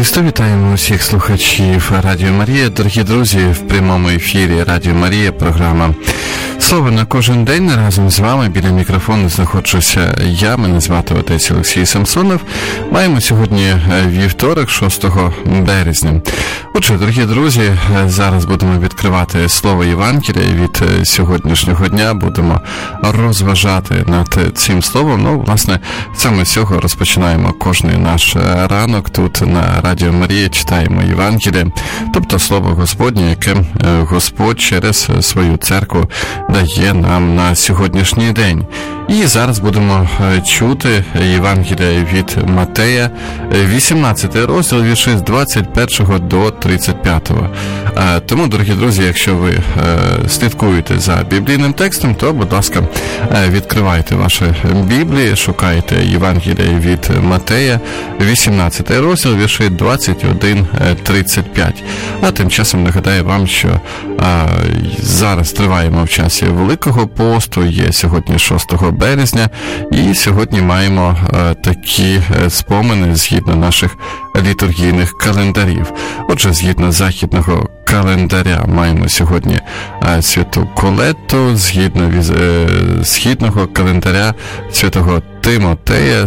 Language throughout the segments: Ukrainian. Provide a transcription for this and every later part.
Христу вітаємо усіх слухачів Радіо Марія. Дорогі друзі, в прямому ефірі Радіо Марія, програма «Слово на кожен день». Разом з вами біля мікрофону знаходжуся я, мене звати отець Олексій Самсонов. Маємо сьогодні вівторок, 6 березня. Отже, дорогі друзі, зараз будемо відкривати Слово Євангелія від сьогоднішнього дня. Будемо розважати над цим словом. Ну, власне, саме з цього розпочинаємо кожний наш ранок тут на Радіо Марія, читаємо Євангеліє, тобто Слово Господнє, яке Господь через свою церкву дає нам на сьогоднішній день. І зараз будемо чути Євангелія від Матея, 18 розділ, вірші з 21 до 35. Тому, дорогі друзі, якщо ви слідкуєте за біблійним текстом, то, будь ласка, відкривайте ваші Біблії, шукайте Євангелія від Матея, 18 розділ, вірші 21-35. А тим часом нагадаю вам, що зараз триваємо в часі Великого посту, є сьогодні 6 березня, і сьогодні маємо такі спомини згідно наших літургійних календарів. Отже, згідно західного календаря маємо сьогодні святу Колетту, згідно східного календаря святого Тимотея,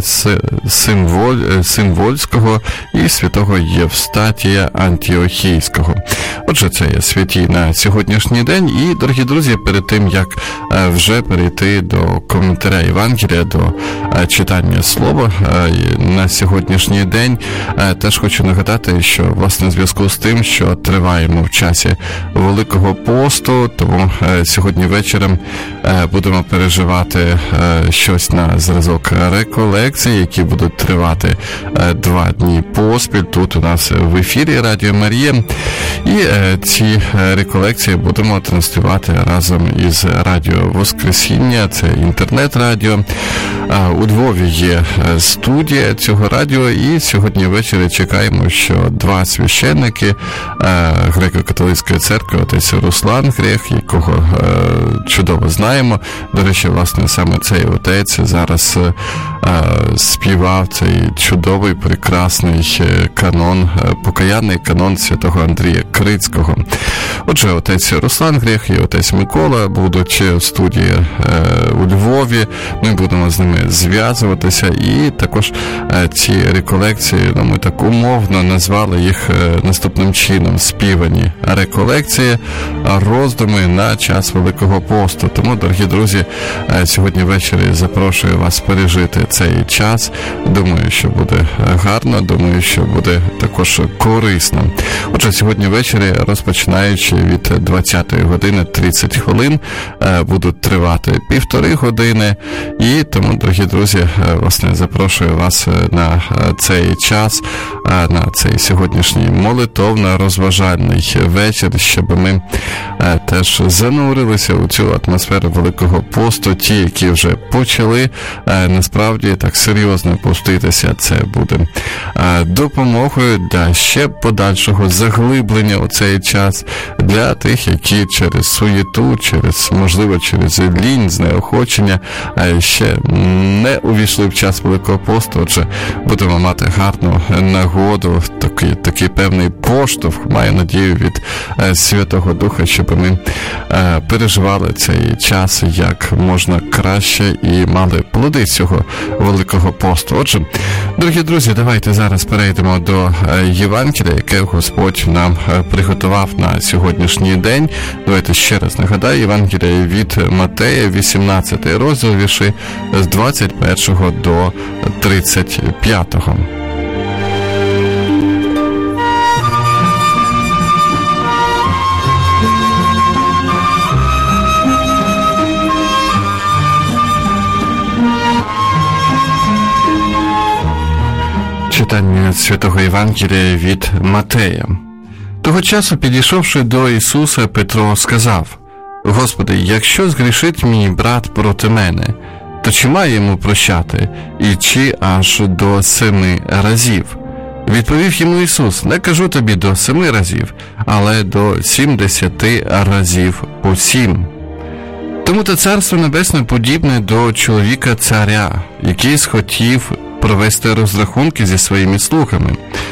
Символьського і святого Євстатія Антіохійського. Отже, це є святі на сьогоднішній день. І, дорогі друзі, перед тим, як вже перейти до коментаря Євангелія, до читання слова на сьогоднішній день, теж хочу нагадати, що, власне, в зв'язку з тим, що триваємо в часі Великого посту, тому сьогодні вечором будемо переживати щось на зразок реколекції, які будуть тривати 2 дні поспіль тут у нас в ефірі Радіо Марія. І ці реколекції будемо транслювати разом із Радіо Воскресіння, це інтернет-радіо. У Львові є студія цього радіо, і сьогодні ввечері чекаємо, що 2 священники Греко-католицької церкви, отець Руслан Грех, якого чудово знаємо. До речі, власне, саме цей отець зараз співав цей чудовий, прекрасний канон, покаянний канон святого Андрія Крицького. Отже, отець Руслан Грех і отець Микола будуть в студії у Львові. Ми будемо з ними зв'язуватися, і також ці реколекції, ми так умовно назвали їх наступним чином: співані реколекції, роздуми на час Великого посту. Тому, дорогі друзі, сьогодні ввечері запрошую вас пережити цей час. Думаю, що буде гарно, думаю, що буде також корисно. Отже, сьогодні ввечері, розпочинаючи від 20 години 30 хвилин, будуть тривати 1,5 години. І тому, дорогі друзі, власне, запрошую вас на цей час, на цей сьогоднішній молитовно-розважальний вечір, щоб ми теж занурилися у цю атмосферу Великого посту. Ті, які вже почали, насправді так серйозно пуститися, це буде допомогою для ще подальшого заглиблення у цей час для тих, які через суєту, можливо, через лінь, знеохочення ще не увійшли в час Великого посту. Отже, будемо мати гарну нагоду, такий певний поштовх, маю надію, від Святого Духа, щоб ми переживали цей час як можна краще і мали плоди цього Великого посту. Отже, дорогі друзі, давайте зараз перейдемо до Євангелія, яке Господь нам приготував на сьогоднішній день. Давайте ще раз нагадаю, Євангелія від Матея, 18 розділ, вірші з 21 до 35. Читання Святого Євангелія від Матея. Того часу, підійшовши до Ісуса, Петро сказав: «Господи, якщо згрішить мій брат проти мене, то чи маю йому прощати, і чи аж до 7 разів?» Відповів йому Ісус: «Не кажу тобі до 7 разів, але до 70 разів по 7. Тому-то Царство Небесне подібне до чоловіка-царя, який схотів провести розрахунки зі своїми слугами.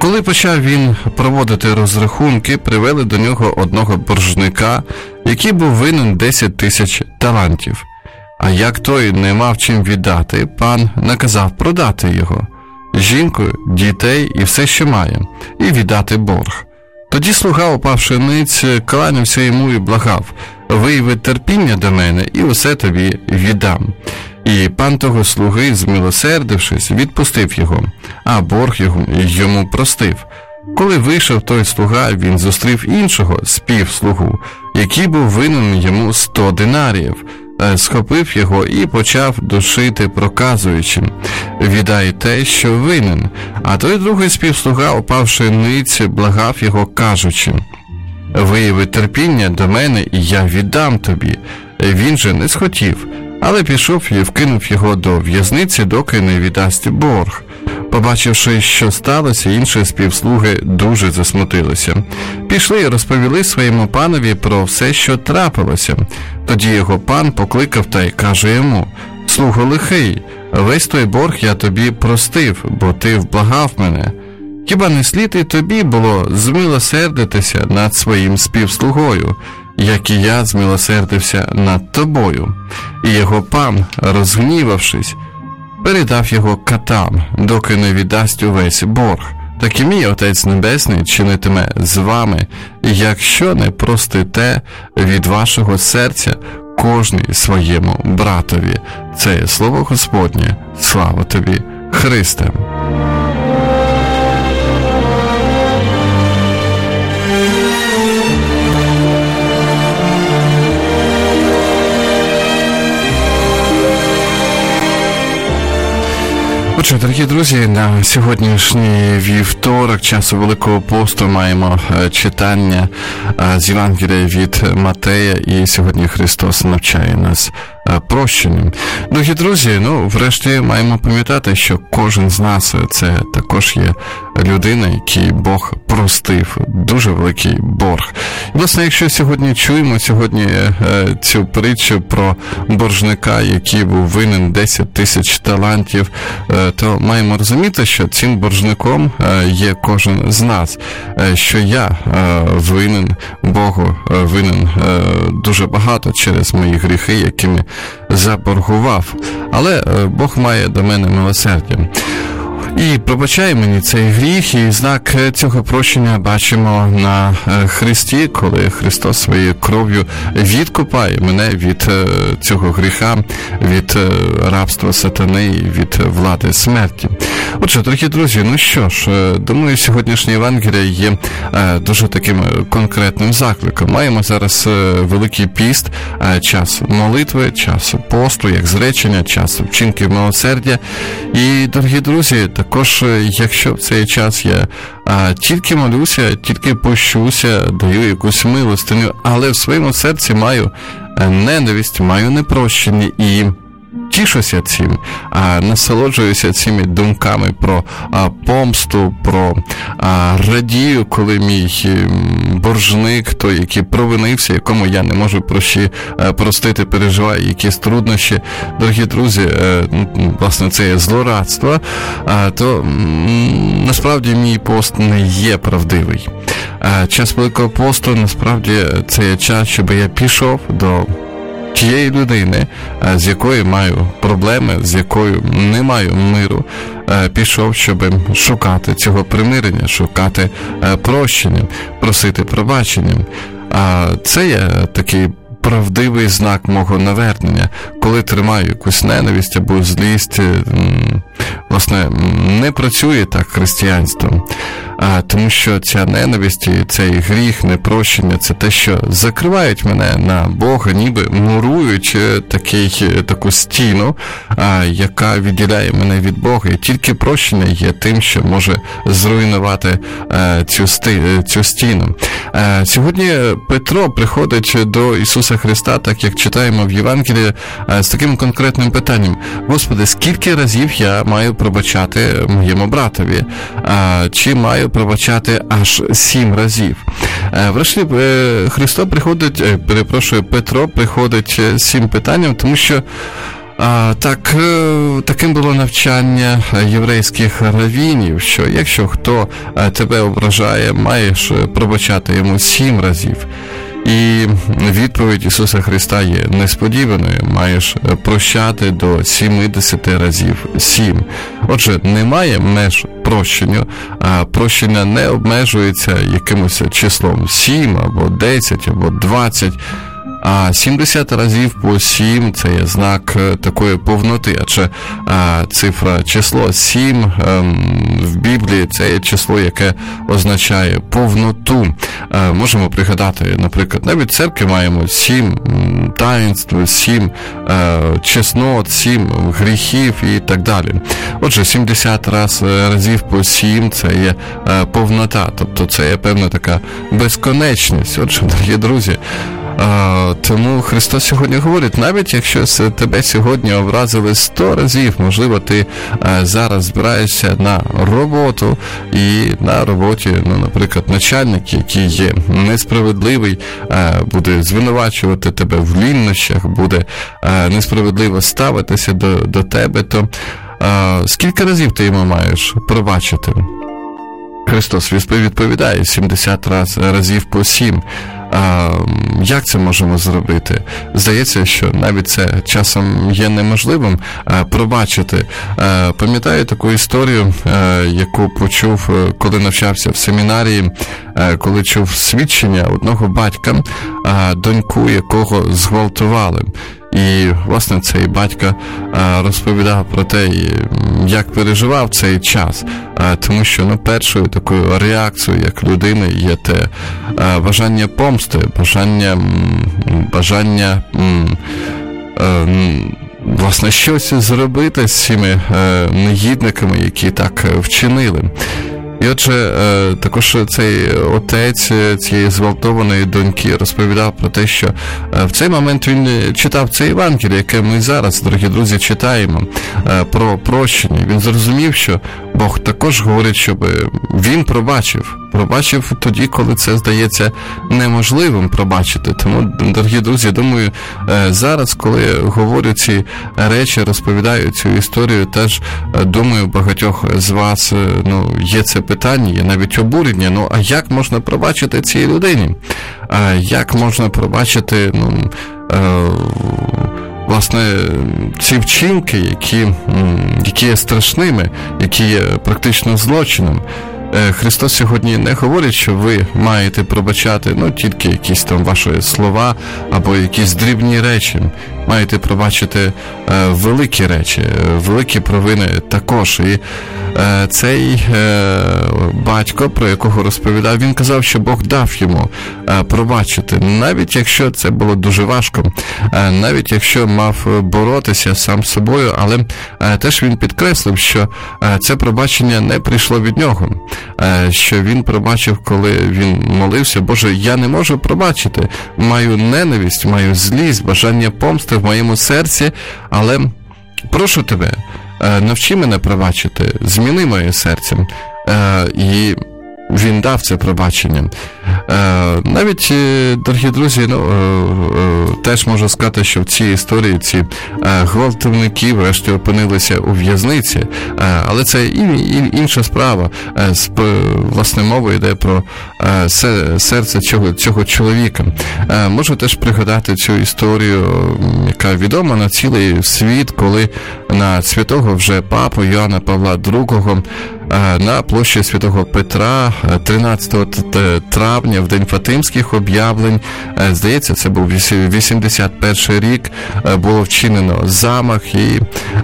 Коли почав він проводити розрахунки, привели до нього одного боржника, який був винен 10 тисяч талантів. А як той не мав чим віддати, пан наказав продати його, жінку, дітей і все, що має, і віддати борг. Тоді слуга, упавши ниць, кланявся йому і благав: «Вияви терпіння до мене, і усе тобі віддам». І пан того слуги, змилосердившись, відпустив його, а борг йому простив. Коли вийшов той слуга, він зустрів іншого співслугу, який був винен йому 100 динаріїв, схопив його і почав душити, проказуючи: «Віддай те, що винен». А той другий співслуга, упавши ниць, благав його, кажучи: «Вияви терпіння до мене, і я віддам тобі». Він же не схотів, але пішов і вкинув його до в'язниці, доки не віддасть борг. Побачивши, що сталося, інші співслуги дуже засмутилися. Пішли і розповіли своєму панові про все, що трапилося. Тоді його пан покликав та й каже йому: «Слуго лихий, весь той борг я тобі простив, бо ти вблагав мене. Хіба не слід і тобі було змилосердитися над своїм співслугою, як і я змилосердився над тобою?» І його пан, розгнівавшись, передав його катам, доки не віддасть увесь борг. Так і мій Отець Небесний чинитиме з вами, якщо не простите від вашого серця кожний своєму братові. Це є слово Господнє. Слава тобі, Христе! Отже, дорогі друзі, на сьогоднішній вівторок, часу Великого посту, маємо читання з Євангелія від Матея, і сьогодні Христос навчає нас прощенням. Дорогі друзі, врешті маємо пам'ятати, що кожен з нас – це також є людина, який Бог простив, дуже великий борг. І, власне, якщо сьогодні чуємо цю притчу про боржника, який був винен 10 тисяч талантів, то маємо розуміти, що цим боржником є кожен з нас, що я винен Богу, винен дуже багато через мої гріхи, якими заборгував. Але Бог має до мене милосердя і пробачає мені цей гріх, і знак цього прощення бачимо на Христі, коли Христос своєю кров'ю відкупає мене від цього гріха, від рабства сатани, від влади смерті. Отже, дорогі друзі, думаю, сьогоднішнє Євангеліє є дуже таким конкретним закликом. Маємо зараз Великий піст, час молитви, час посту, як зречення, час вчинків милосердя. І, дорогі друзі, також, якщо в цей час я тільки молюся, тільки пощуся, даю якусь милостиню, але в своєму серці маю ненависть, маю непрощення і тішуся цим, насолоджуюся цими думками про помсту, про радію, коли мій боржник, той, який провинився, якому я не можу простити, переживаю якісь труднощі. Дорогі друзі, власне, це є злорадство, то насправді мій пост не є правдивий. Час Великого посту, насправді, це є час, щоб я пішов до тієї людини, з якою маю проблеми, з якою не маю миру, пішов, щоб шукати цього примирення, шукати прощення, просити пробачення. Це є такий правдивий знак мого навернення. Коли тримаю якусь ненависть або злість, власне, не працює так християнство. Тому що ця ненависть, цей гріх, непрощення – це те, що закривають мене на Бога, ніби мурують таку стіну, яка відділяє мене від Бога. І тільки прощення є тим, що може зруйнувати цю стіну. Сьогодні Петро приходить до Ісуса Христа, так як читаємо в Євангелії, з таким конкретним питанням: «Господи, скільки разів я маю пробачати моєму братові? Чи маю пробачати аж 7 разів?» Врешті Петро приходить з цим питанням, тому що Таким було навчання єврейських раввінів, що якщо хто тебе ображає, маєш пробачати йому 7 разів. І відповідь Ісуса Христа є несподіваною. Маєш прощати до 70 разів 7. Отже, немає меж прощенню, а прощення не обмежується якимось числом 7, або 10, або 20. А 70 разів по 7 – це є знак такої повноти, адже число 7 в Біблії – це є число, яке означає повноту. Можемо пригадати, наприклад, навіть в церкві маємо 7 таїнств, 7 чеснот, 7 гріхів і так далі. Отже, 70 разів по 7 – це є повнота, тобто це є певна така безконечність. Отже, дорогі друзі, тому Христос сьогодні говорить, навіть якщо тебе сьогодні образили 100 разів, можливо, ти зараз збираєшся на роботу, і на роботі, наприклад, начальник, який є несправедливий, буде звинувачувати тебе в лінощах, буде несправедливо ставитися до тебе, то скільки разів ти йому маєш пробачити? Христос відповідає 70 разів по 7. Як це можемо зробити? Здається, що навіть це часом є неможливим пробачити. Пам'ятаю таку історію, яку почув, коли навчався в семінарії, коли чув свідчення одного батька, доньку якого зґвалтували. І, власне, цей батько розповідав про те, як переживав цей час, тому що, першою такою реакцією, як людини, є те бажання помсти, бажання власне, щось зробити з цими негідниками, які так вчинили. І отже, також цей отець цієї зґвалтованої доньки розповідав про те, що в цей момент він читав це Євангеліє, яке ми зараз, дорогі друзі, читаємо, про прощення. Він зрозумів, що Бог також говорить, щоб він пробачив тоді, коли це здається неможливим пробачити. Тому, дорогі друзі, думаю, зараз, коли говорю ці речі, розповідаю цю історію, теж, думаю, багатьох з вас, є це питання, є навіть обурення, а як можна пробачити цій людині? Як можна пробачити, власне, ці вчинки, які є страшними, які є практично злочином? Христос сьогодні не говорить, що ви маєте пробачати, тільки якісь там ваші слова або якісь дрібні речі. Маєте пробачити великі речі, великі провини також. І цей батько, про якого розповідав, він казав, що Бог дав йому пробачити, навіть якщо це було дуже важко, навіть якщо мав боротися сам з собою, але теж він підкреслив, що це пробачення не прийшло від нього, що він пробачив, коли він молився: Боже, я не можу пробачити, маю ненависть, маю злість, бажання помсти в моєму серці, але прошу тебе, навчи мене пробачити, зміни моє серце. І він дав це пробачення. Навіть, дорогі друзі, теж можу сказати, що в цій історії ці гвалтівники врешті опинилися у в'язниці, але це інша справа. Власне, мова йде про серце цього чоловіка. Можу теж пригадати цю історію, яка відома на цілий світ, коли на святого вже папу Йоанна Павла II на площі Святого Петра 13 травня, в день Фатимських об'явлень, здається, це був 81 рік, було вчинено замах, і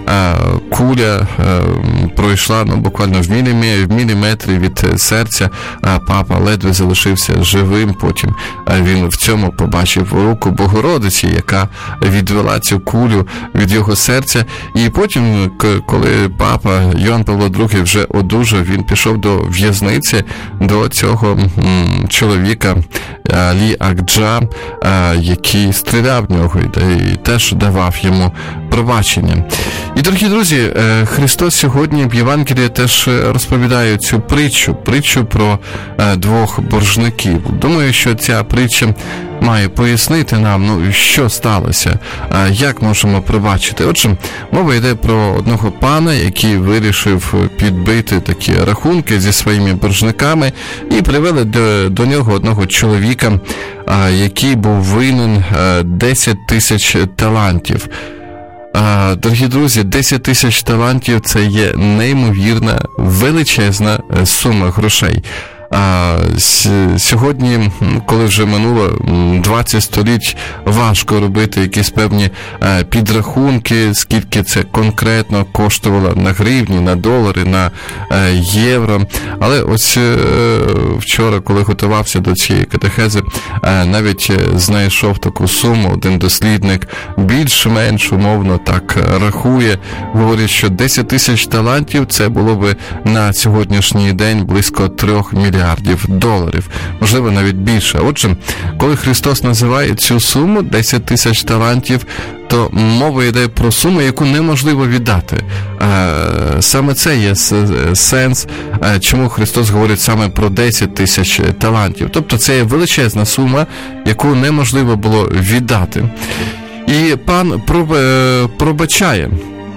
куля пройшла буквально в міліметрі від серця. Папа ледве залишився живим, потім він в цьому побачив руку Богородиці, яка відвела цю кулю від його серця. І потім, коли папа Йоанн Павло II вже одужав, він пішов до в'язниці, до цього чоловіка Алі Акджа, який стріляв в нього і теж давав йому пробачення. І, дорогі друзі, Христос сьогодні в Євангелії теж розповідає цю притчу про двох боржників. Думаю, що ця притча має пояснити нам, що сталося, як можемо пробачити. Отже, мова йде про одного пана, який вирішив підбити такі рахунки зі своїми боржниками, і привели до нього одного чоловіка, який був винен 10 тисяч талантів. Дорогі друзі, 10 тисяч талантів – це є неймовірна, величезна сума грошей. Сьогодні, коли вже минуло 20 століть, важко робити якісь певні підрахунки, скільки це конкретно коштувало на гривні, на долари, на євро. Але ось вчора, коли готувався до цієї катехези, навіть знайшов таку суму, один дослідник більш-менш умовно так рахує, говорить, що 10 тисяч талантів це було би на сьогоднішній день близько 3 мільярдів доларів, можливо, навіть більше. Отже, коли Христос називає цю суму 10 тисяч талантів, то мова йде про суму, яку неможливо віддати. Саме це є сенс, чому Христос говорить саме про 10 тисяч талантів. Тобто це є величезна сума, яку неможливо було віддати. І пан пробачає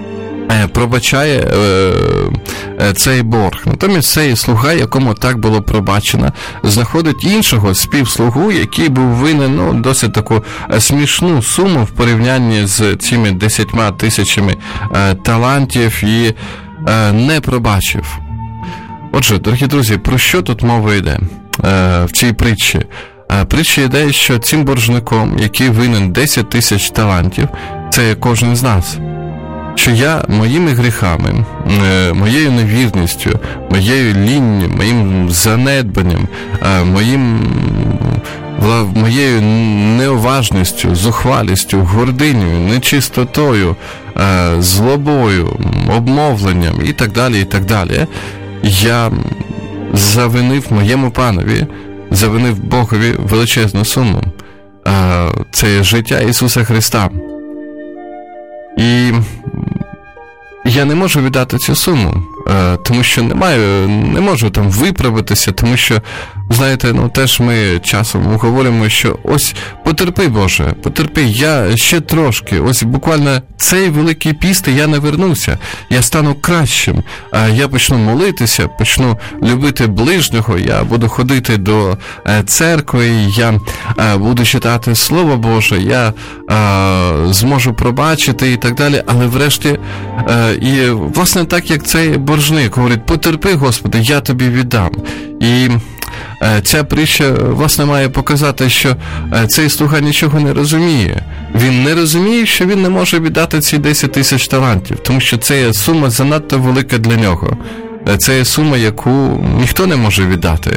цей борг. Натомість цей слуга, якому так було пробачено, знаходить іншого співслугу, який був винен досить таку смішну суму в порівнянні з цими 10 тисячами талантів і не пробачив. Отже, дорогі друзі, про що тут мова йде в цій притчі? Притча йде, що цим боржником, який винен 10 тисяч талантів, це є кожен з нас. Що я моїми гріхами, моєю невірністю, моєю лінню, моїм занедбанням, моєю неуважністю, зухвалістю, гординею, нечистотою, злобою, обмовленням і так далі, я завинив моєму панові, завинив Богові величезну суму. Це є життя Ісуса Христа. І я не можу віддати цю суму, тому що не можу там виправитися, тому що, знаєте, теж ми часом говоримо, що ось потерпи, Боже, потерпи, я ще трошки, ось буквально цей Великий піст, і я навернуся, я стану кращим, я почну молитися, почну любити ближнього, я буду ходити до церкви, я буду читати Слово Боже, я зможу пробачити і так далі, але врешті, і власне так, як цей боржник говорить, потерпи, Господи, я тобі віддам. І ця притча, власне, має показати, що цей слуга нічого не розуміє. Він не розуміє, що він не може віддати ці 10 тисяч талантів, тому що це є сума занадто велика для нього. Це є сума, яку ніхто не може віддати.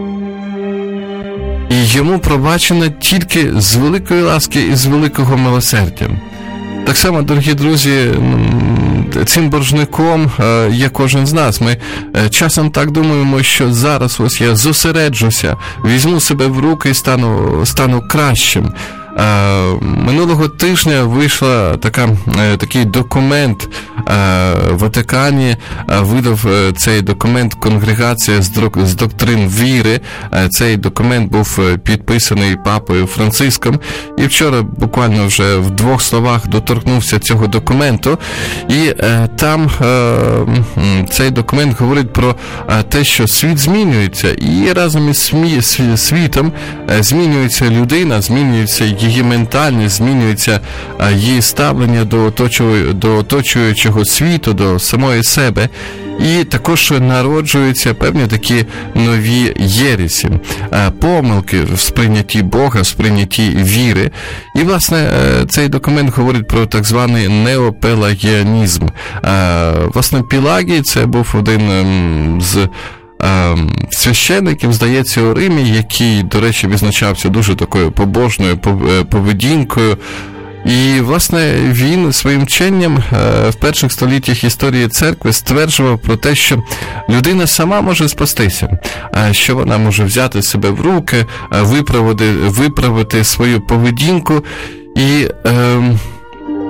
І йому пробачено тільки з великої ласки і з великого милосердя. Так само, дорогі друзі, цим боржником є кожен з нас. Ми часом так думаємо, що зараз ось я зосереджуся, візьму себе в руки і стану кращим. Минулого тижня вийшла такий документ в Ватикані, видав цей документ Конгрегація з доктрин віри. Цей документ був підписаний Папою Франциском, і вчора буквально вже в 2 словах доторкнувся цього документу, і там цей документ говорить про те, що світ змінюється, і разом із світом змінюється людина, змінюється її ментальність, змінюється її ставлення до оточуючого світу, до самої себе. І також народжуються певні такі нові єресі, помилки в сприйнятті Бога, в сприйнятті віри. І, власне, цей документ говорить про так званий неопелагіанізм. Власне, Пілагій – це був один з священників, здається, у Римі, який, до речі, відзначався дуже такою побожною поведінкою. І, власне, він своїм вченням в перших століттях історії церкви стверджував про те, що людина сама може спастися, що вона може взяти себе в руки, виправити свою поведінку. І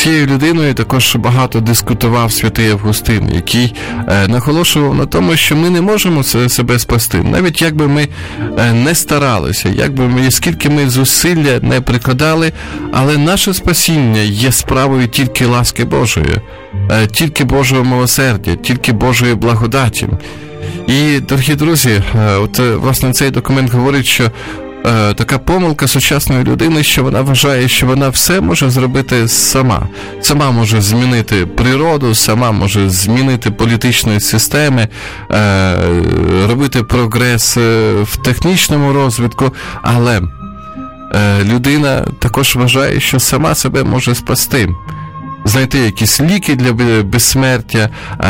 цією людиною також багато дискутував святий Августин, який наголошував на тому, що ми не можемо себе спасти. Навіть якби ми не старалися, скільки ми зусилля не прикладали, але наше спасіння є справою тільки ласки Божої, тільки Божого милосердя, тільки Божої благодаті. І, дорогі друзі, власне, цей документ говорить, що така помилка сучасної людини, що вона вважає, що вона все може зробити сама. Сама може змінити природу, сама може змінити політичні системи, робити прогрес в технічному розвитку, але людина також вважає, що сама себе може спасти. Знайти якісь ліки для безсмертя,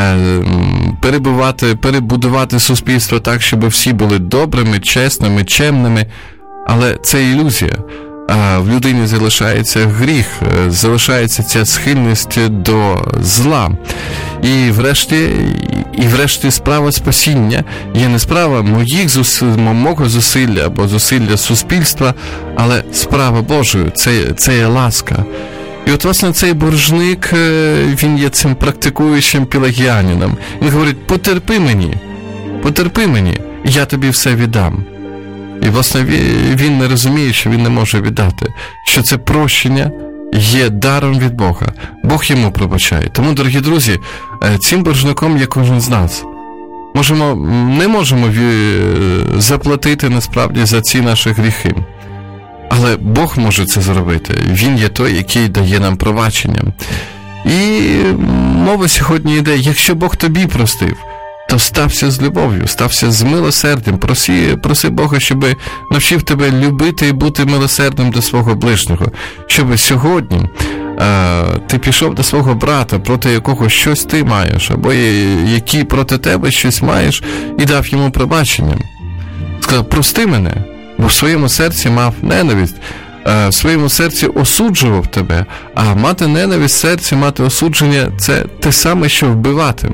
перебудувати суспільство так, щоб всі були добрими, чесними, чемними. Але це ілюзія. В людині залишається гріх, залишається ця схильність до зла. І врешті справа спасіння є не справа мого зусилля або зусилля суспільства, але справа Божою, це є ласка. І от, власне, цей боржник, він є цим практикуючим пелагіанином. Він говорить, потерпи мені, я тобі все віддам. І, власне, він не розуміє, що він не може віддати, що це прощення є даром від Бога. Бог йому пробачає. Тому, дорогі друзі, цим боржником є кожен з нас. Не можемо заплатити, насправді, за ці наші гріхи. Але Бог може це зробити. Він є той, який дає нам пробачення. І мова сьогодні йде, якщо Бог тобі простив, то стався з любов'ю, стався з милосердям, проси Бога, щоб навчив тебе любити і бути милосердним до свого ближнього, щоб сьогодні ти пішов до свого брата, проти якого щось ти маєш, або який проти тебе щось маєш, і дав йому пробачення. Сказав, прости мене, бо в своєму серці мав ненависть, в своєму серці осуджував тебе, а мати ненависть в серці, мати осудження – це те саме, що вбивати.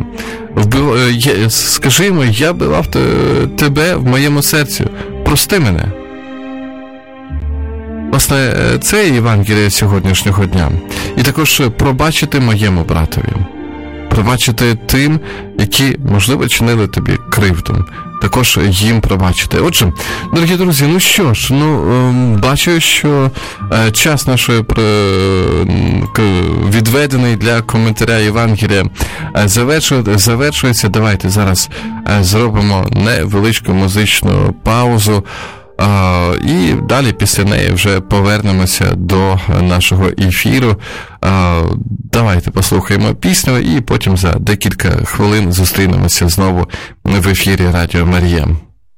Скажи йому, я вбивав тебе в моєму серці, прости мене. Власне, це Євангеліє сьогоднішнього дня. І також пробачити моєму братові. Пробачити тим, які, можливо, чинили тобі кривду. Також їм пробачити. Отже, дорогі друзі, ну що ж, бачу, що час нашої відведений для коментаря Євангелія завершується. Давайте зараз зробимо невеличку музичну паузу. І далі після неї вже повернемося до нашого ефіру. Давайте послухаємо пісню і потім за декілька хвилин зустрінемося знову в ефірі Радіо Марія.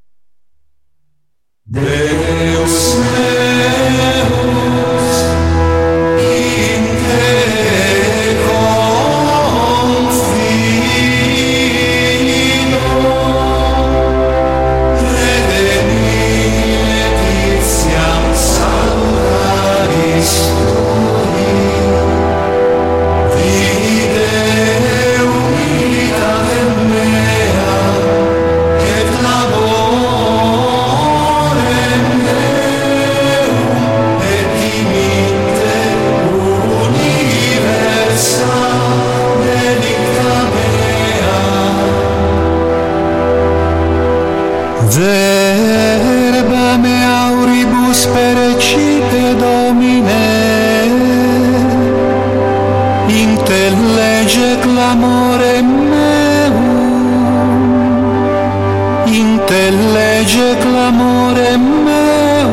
Verba me auribus perecite Domine, intellege clamorem meum, intellege clamorem meum,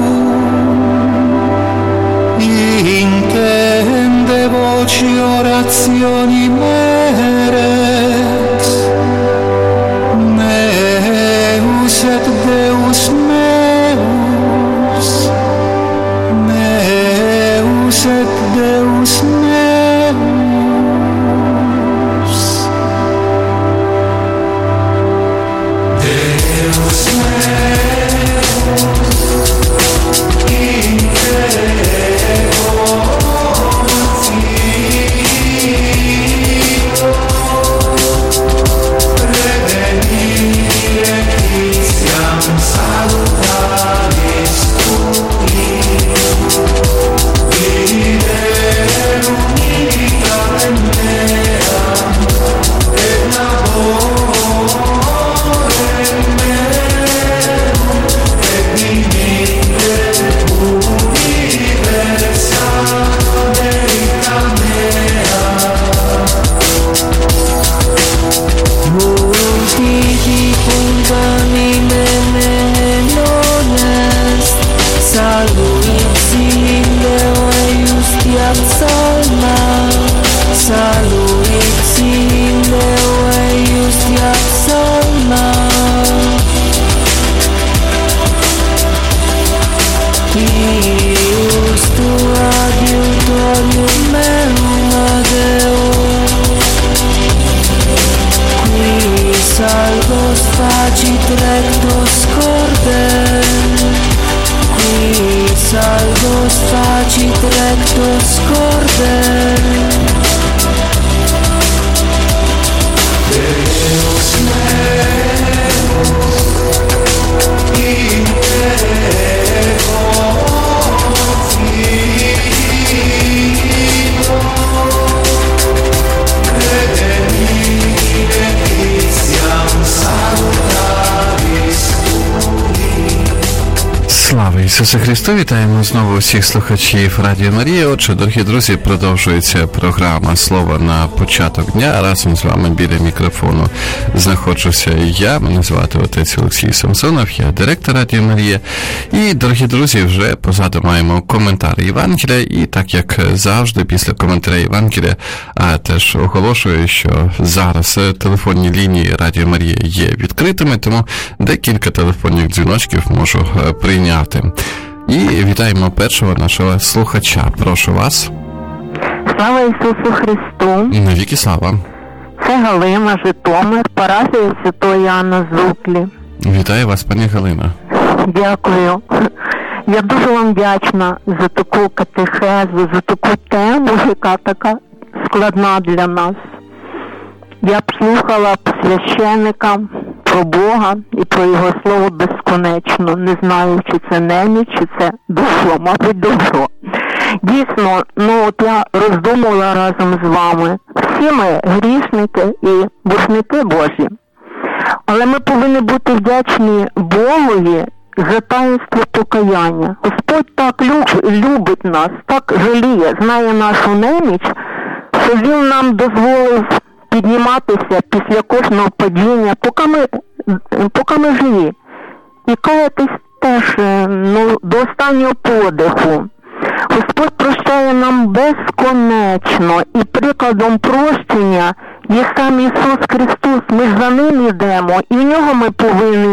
intende voci orationi merex, et Deus meus, meus et Deus meus. Deus meus, Pius tu adiutorium meum adeo, qui salvos facit rectos cordem, qui salvos facit rectos cordem. Deus meus, in te confido, redemine etiam salutaris tui. Слава Ісусу Христу! Вітаємо знову всіх слухачів Радіо Марія. Отже, дорогі друзі, продовжується програма «Слово на початок дня». Разом з вами біля мікрофону знаходжуся я. Мене звати отець Олексій Самсонов, я директор Радіо Марія. І, дорогі друзі, вже позаду маємо коментар Євангелія. І так, як завжди, після коментаря Євангелія теж оголошую, що зараз телефонні лінії Радіо Марія є відкритими, тому декілька телефонних дзвіночків можу прийняти. І вітаємо першого нашого слухача. Прошу вас. Слава Ісусу Христу! Навіки слава! Це Галина, Житомир, парафія Святого Іоанна Зуклі. Вітаю вас, пані Галина. Дякую. Я дуже вам вдячна за таку катехезу, за таку тему, яка така складна для нас. Я б слухала священника про Бога і про Його Слово безконечно. Не знаю, чи це неміч, чи це добро, мабуть, добро. Дійсно, от я роздумувала разом з вами. Всі ми грішники і боржники Божі. Але ми повинні бути вдячні Богові за таїнство покаяння. Господь так любить нас, так жаліє, знає нашу неміч, що Він нам дозволив підніматися після кожного падіння, поки ми живі. І каятись теж до останнього подиху. Господь прощає нам безконечно, і прикладом прощення є сам Ісус Христос. Ми ж за Ним йдемо, і в Нього ми повинні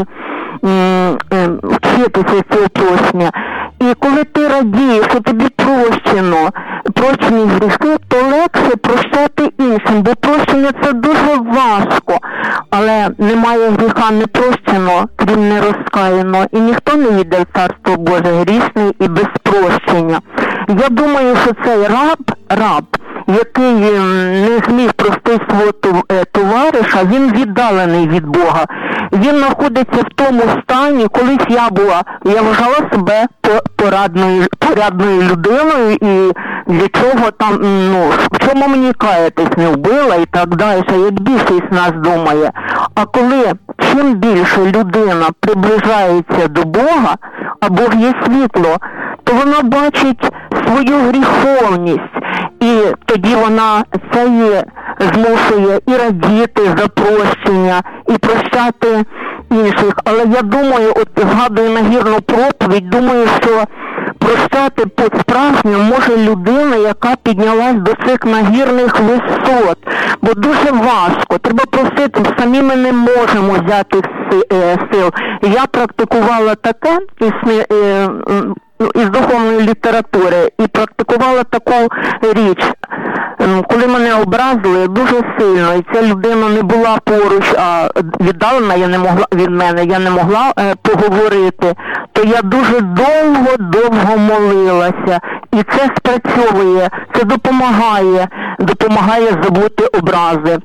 вчитися цього прощення. І коли ти радієш, що тобі прощені гріхи, то легше прощати іншим, бо прощення це дуже важко. Але немає гріха непрощеного, крім нерозкаяного, і ніхто не йде в Царство Боже грішний і без прощення. Я думаю, що цей раб, який не зміг простити свого товариша, він віддалений від Бога. Він знаходиться в тому стані, колись я вважала себе порядною людиною, і для чого там, в чому мені каятись, не вбила і так далі, як більшість нас думає. А коли чим більше людина приближається до Бога, а Бог є світло, то вона бачить свою гріховність, і тоді вона це змушує і радіти за прощення, і прощати інших. Але я думаю, згадую нагірну проповідь, думаю, що прощати по-справжньому може людина, яка піднялась до цих нагірних висот, бо дуже важко, треба просити, самі ми не можемо взяти сил. Я практикувала таке із духовної літератури і практикувала таку річ. Коли мене образили дуже сильно, і ця людина не була поруч, а віддалена від мене, я не могла поговорити, то я дуже довго молилася. І це спрацьовує, це допомагає забути образи.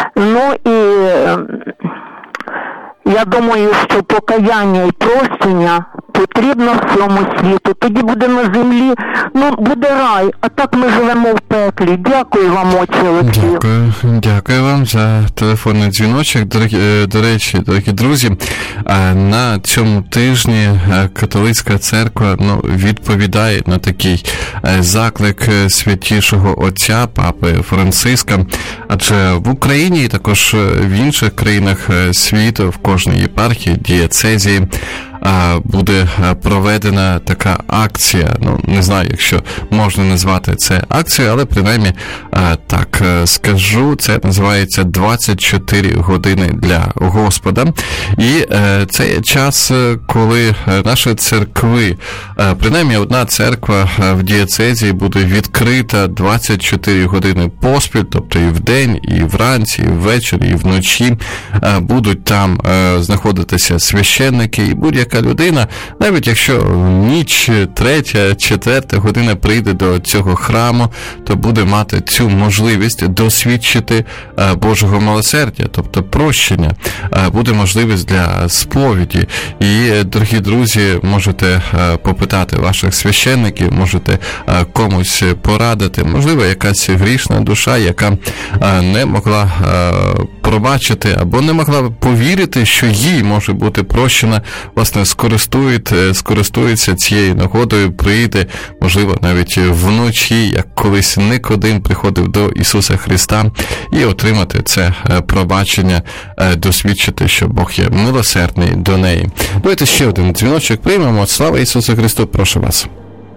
Я думаю, що покаяння і прощення потрібно всьому світу. Тоді буде на землі, буде рай, а так ми живемо в пеклі. Дякую вам, отче Олексію. Дякую вам за телефонний дзвіночок. До речі, дорогі друзі, на цьому тижні католицька церква відповідає на такий заклик святішого отця, папи Франциска, адже в Україні і також в інших країнах світу, в кожній єпархії, дієцезії, буде проведена така акція. Ну, не знаю, якщо можна назвати це акцією, але принаймні так скажу, це називається 24 години для Господа. І це є час, коли наші церкви, принаймні одна церква в дієцезії буде відкрита 24 години поспіль, тобто і вдень, і вранці, і ввечері, і вночі будуть там знаходитися священники, і будь-яка людина, навіть якщо ніч, 3, 4 година прийде до цього храму, то буде мати цю можливість досвідчити Божого милосердя, тобто прощення. Буде можливість для сповіді. І, дорогі друзі, можете попитати ваших священників, можете комусь порадити. Можливо, якась грішна душа, яка не могла пробачити або не могла повірити, що їй може бути прощена, власне, скористується цією нагодою, прийде, можливо, навіть вночі, як колись Никодим приходив до Ісуса Христа, і отримати це пробачення, досвідчити, що Бог є милосердний до неї. Давайте ще один дзвіночок приймемо. Слава Ісусу Христу, прошу вас.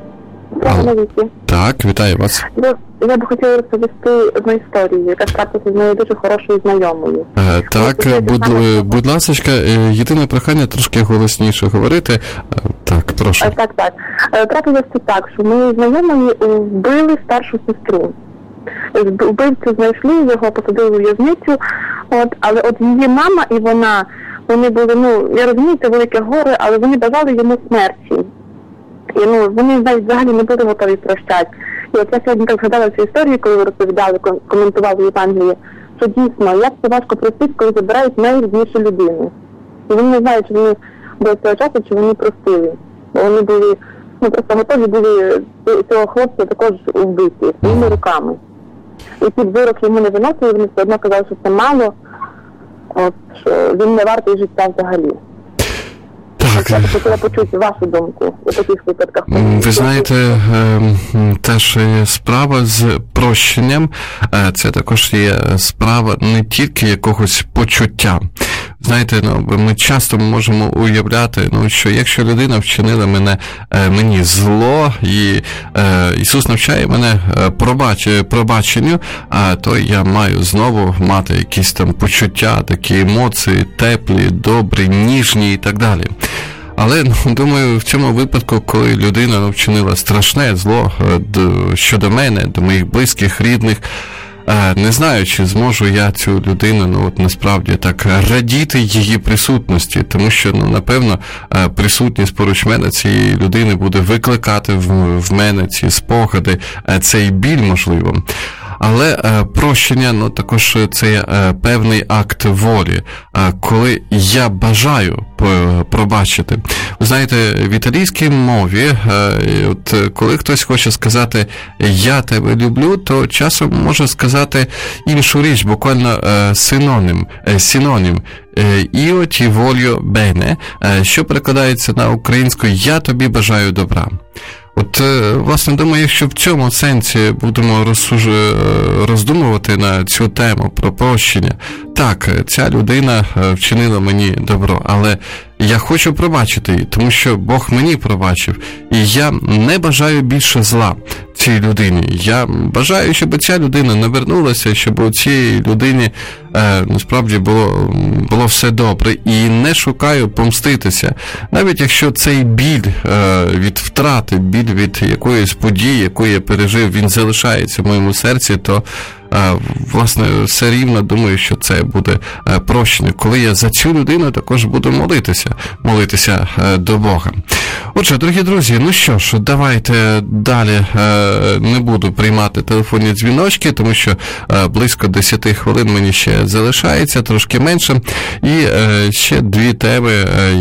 Так, вітаю вас. Я б хотіла розповісти одну історію, яка трапилася з моєю дуже хорошою знайомою. Так, будь ласочка, єдине прохання трошки голосніше говорити. Так, прошу. Так. Трапилося так, що мої знайомі вбили старшу сестру. Вбивцю знайшли, його посадили у в'язницю, але її мама і вони були, я розумію, це велике горе, але вони бажали йому смерті. І вони навіть взагалі не були готові прощати. І от я сьогодні так згадала цю історію, коли ви розповідали, коментували Євангеліє, що дійсно, як це важко простити, коли забирають найріднішу людину. І вони не знають, чи вони до цього часу, чи вони простили. Бо вони були, просто готові були цього хлопця також вбити своїми руками. І під вирок йому не виносили, вони все одно казали, що це мало, що він не вартий життя взагалі. Я хотіла почути вашу думку у таких випадках. Ви знаєте, теж справа з прощенням, це також є справа не тільки якогось почуття. Знаєте, ми часто можемо уявляти, що якщо людина вчинила мені зло, і Ісус навчає мене пробаченню, то я маю знову мати якісь там почуття, такі емоції, теплі, добрі, ніжні і так далі. Але, думаю, в цьому випадку, коли людина вчинила страшне зло щодо мене, до моїх близьких, рідних, не знаю, чи зможу я цю людину, насправді так радіти її присутності, тому що, напевно, присутність поруч мене цієї людини буде викликати в мене ці спогади, цей біль, можливо. Але прощення, також це певний акт волі, коли я бажаю пробачити. Ви знаєте, в італійській мові, коли хтось хоче сказати «я тебе люблю», то часом може сказати іншу річ, буквально синонім. «Io ti voglio bene», що перекладається на українську «я тобі бажаю добра». Власне, думаю, якщо в цьому сенсі будемо роздумувати на цю тему про прощення, так, ця людина вчинила мені добро, але я хочу пробачити її, тому що Бог мені пробачив, і я не бажаю більше зла цій людині. Я бажаю, щоб ця людина не вернулася, щоб у цій людині насправді було все добре, і не шукаю помститися. Навіть якщо цей біль від втрати, біль від якоїсь події, яку я пережив, він залишається в моєму серці, то власне, все рівно думаю, що це буде прощення, коли я за цю людину також буду молитися до Бога. Отже, дорогі друзі, що ж, давайте далі не буду приймати телефонні дзвіночки, тому що близько 10 хвилин мені ще залишається, трошки менше, і ще дві теми,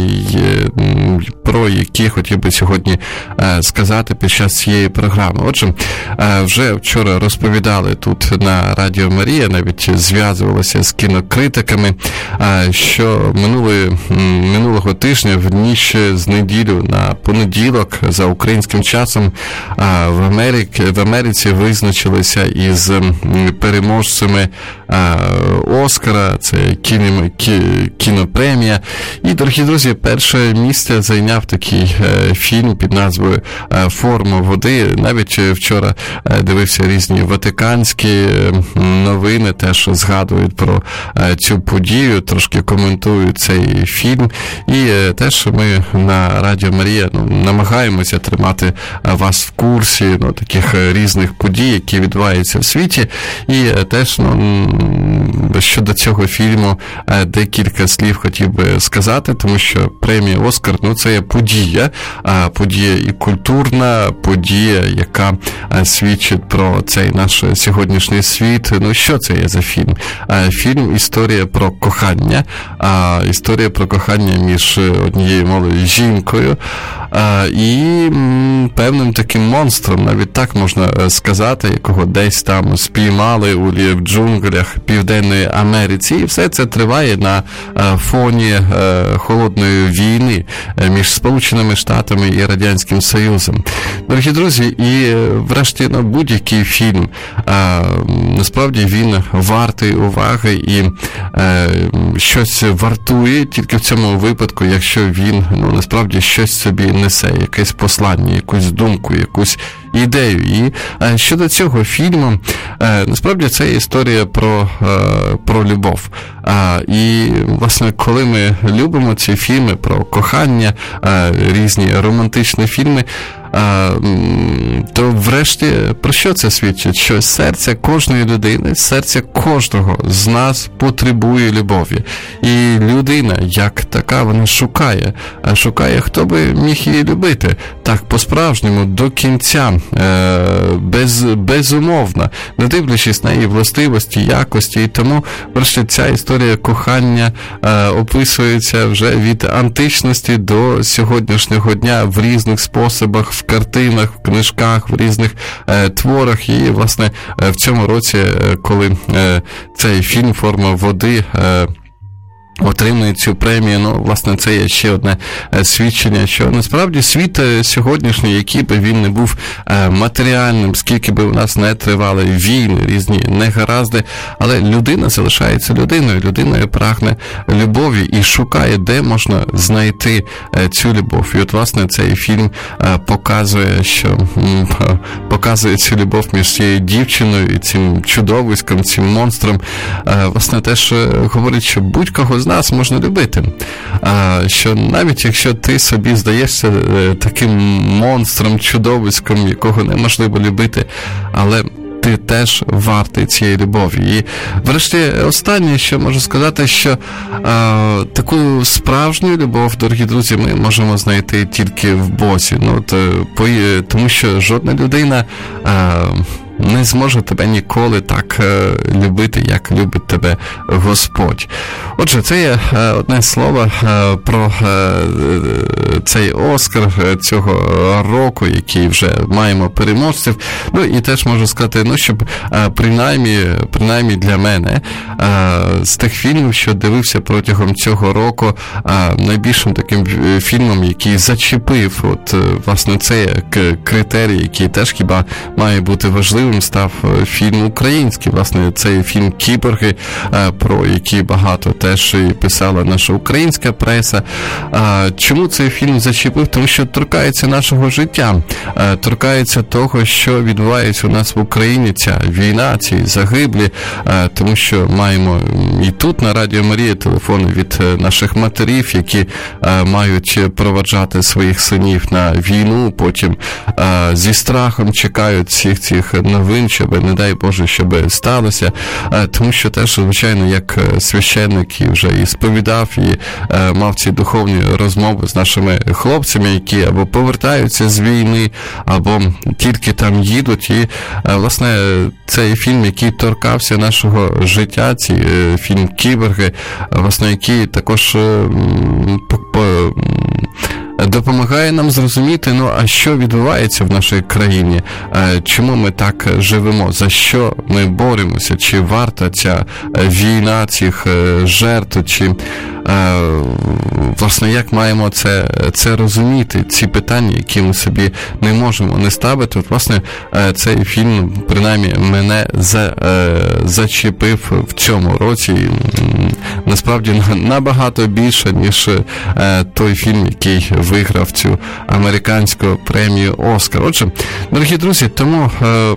про які хотів би сьогодні сказати під час цієї програми. Отже, вже вчора розповідали тут на Радіо Марія, навіть зв'язувалася з кінокритиками, що минулого тижня в ніч з неділю на понеділок за українським часом в Америці визначилися із переможцями Оскара, це кінопремія. І, дорогі друзі, перше місце зайняв такий фільм під назвою «Форма води». Навіть вчора дивився різні ватиканські новини, теж згадують про цю подію, трошки коментують цей фільм. І теж ми на Радіо Марія намагаємося тримати вас в курсі таких різних подій, які відбуваються в світі. І теж щодо цього фільму декілька слів хотів би сказати, тому що премія «Оскар» це є подія і культурна, подія, яка свідчить про цей наш сьогоднішній світ. Що це є за фільм? Фільм «Історія про кохання». Історія про кохання між однією молодою жінкою і певним таким монстром, навіть так можна сказати, якого десь там спіймали в джунглях Південної Америці. І все це триває на фоні холодної війни між Сполученими Штатами і Радянським Союзом. Дорогі друзі, і врешті будь-який фільм, насправді він вартий уваги і щось вартує тільки в цьому випадку, якщо він насправді щось собі несе, якесь послання, якусь думку, якусь ідею. І щодо цього фільму, насправді це історія про любов. І, власне, коли ми любимо ці фільми про кохання, різні романтичні фільми, то врешті про що це свідчить? Що серце кожної людини, серце кожного з нас потребує любові. І людина, як така, вона шукає, хто би міг її любити. Так, по-справжньому, до кінця, безумовно, не дивлячись на її властивості, якості. І тому, врешті, ця історія кохання описується вже від античності до сьогоднішнього дня в різних способах, в картинах, в книжках, в різних творах. І, власне, в цьому році, коли цей фільм «Форма води» отримує цю премію, власне, це є ще одне свідчення, що насправді світ сьогоднішній, який би він не був матеріальним, скільки би у нас не тривали війни, різні негаразди, але людина залишається людиною, людиною прагне любові і шукає, де можна знайти цю любов. І от, власне, цей фільм показує цю любов між цією дівчиною і цим чудовиськом, цим монстром. Власне, теж говорить, що будь-кого з нас можна любити. Що навіть якщо ти собі здаєшся таким монстром, чудовиськом, якого неможливо любити, але ти теж вартий цієї любові. І, врешті, останнє, що можу сказати, що таку справжню любов, дорогі друзі, ми можемо знайти тільки в Бозі. Тому що жодна людина не зможе тебе ніколи так любити, як любить тебе Господь. Отже, це є одне слово про цей Оскар цього року, який вже маємо переможців. І теж можу сказати, щоб принаймні для мене з тих фільмів, що дивився протягом цього року, найбільшим таким фільмом, який зачепив, власне, цей критерій, який теж хіба має бути важливим, став фільм український. Власне, цей фільм «Кіборги», про який багато теж і писала наша українська преса. Чому цей фільм зачепив? Тому що торкається нашого життя, торкається того, що відбувається у нас в Україні, ця війна, ці загиблі, тому що маємо і тут на Радіо Марія телефони від наших матерів, які мають проваджати своїх синів на війну, потім зі страхом чекають всіх цих новин, щоб, не дай Боже, щоб сталося. Тому що теж, звичайно, як священник і вже і сповідав, і мав ці духовні розмови з нашими хлопцями, які або повертаються з війни, або тільки там їдуть. І, власне, цей фільм, який торкався нашого життя, цей фільм «Кіборги», власне, який також допомагає нам зрозуміти, а що відбувається в нашій країні, чому ми так живемо, за що ми боремося, чи варта ця війна, цих жертв, чи власне, як маємо це розуміти, ці питання, які ми собі не можемо не ставити. От, власне, цей фільм, принаймні, мене зачепив в цьому році, насправді, набагато більше, ніж той фільм, який виграв цю американську премію «Оскар». Отже, дорогі друзі, тому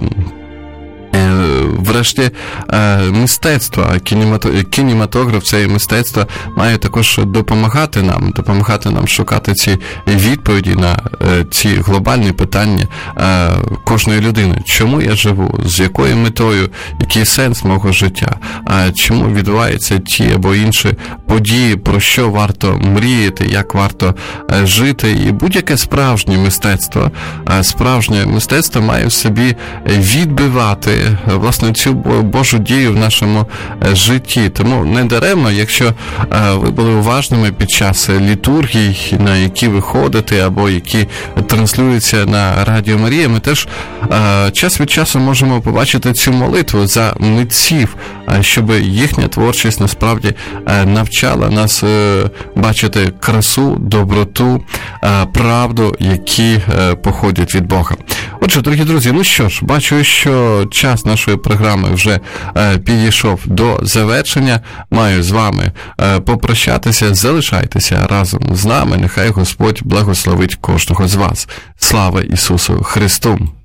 врешті мистецтво, кінематограф, це мистецтво має також допомагати нам шукати ці відповіді на ці глобальні питання кожної людини. Чому я живу? З якою метою? Який сенс мого життя? Чому відбуваються ті або інші події? Про що варто мріяти? Як варто жити? І будь-яке справжнє мистецтво має в собі відбивати власне цю Божу дію в нашому житті. Тому не даремно, якщо ви були уважними під час літургій, на які ви ходите, або які транслюються на Радіо Марія, ми теж час від часу можемо побачити цю молитву за митців, щоб їхня творчість насправді навчала нас бачити красу, доброту, правду, які походять від Бога. Отже, дорогі друзі, що ж, бачу, що час нашої програми вже підійшов до завершення. Маю з вами попрощатися. Залишайтеся разом з нами. Нехай Господь благословить кожного з вас. Слава Ісусу Христу!